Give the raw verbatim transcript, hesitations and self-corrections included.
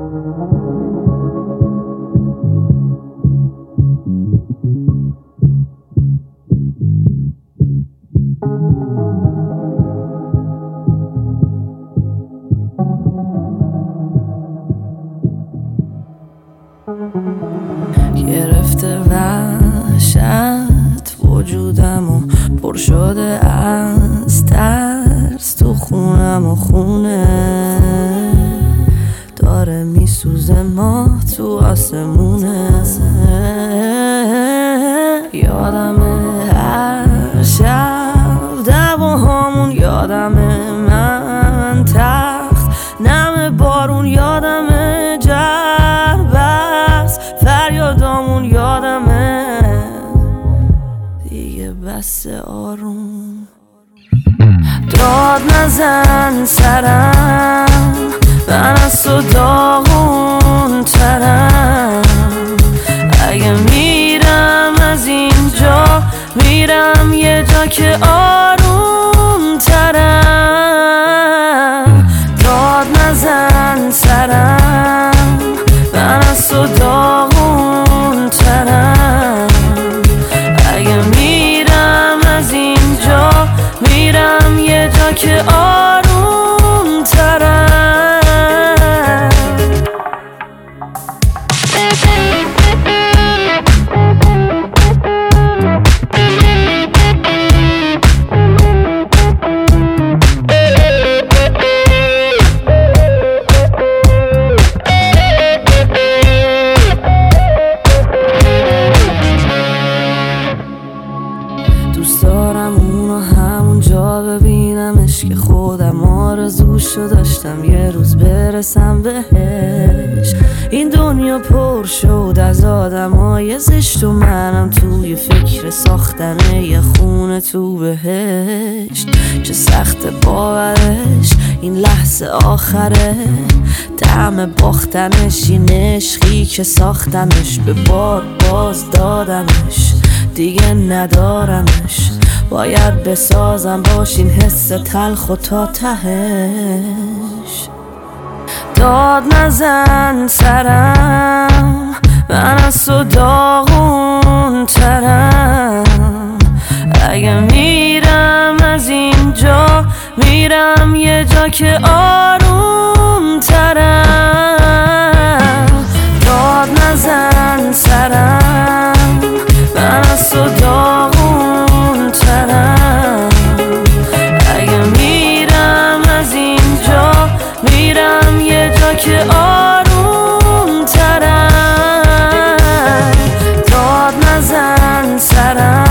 گرفته وحشت وجودم و پر شده از ترس، تو خونم و خونه داره میسوزه، ما تو آسمونه. یادمه هر شب دعواهامون، یادمه من تخت نم بارون، یادمه جربست فریادامون، یادمه دیگه بس آروم. داد نزن سرم، من از تو داغون ترم. اگه میرم از اینجا، میرم یه جا که آروم ترم. داد نزن سرم، من از تو داغون ترم. اگه میرم از اینجا، میرم یه جا که آروم ترم. دوست دارم اونو همون جا ببینمش که خودم آرزوشو داشتم یه روز برسم بهش. این دنیا پر شد از آدمای زشت و منم توی فکر ساختن یه خونه تو بهشت. چه سخت باورش این لحظه آخره، طعم باختنش این عشقی که ساختمش. به بار باز دادمش دیگه ندارمش، باید بسازم باش این حس تلخ و تا تهش. داد نزن سرم، من از تو داغون ترم. اگه میرم از اینجا، میرم یه جا که آروم ترم. داد نزن سرم، من از تو داغون ترم. اگه میرم از اینجا، میرم یه جا که آروم ترم. داد نزن سرم،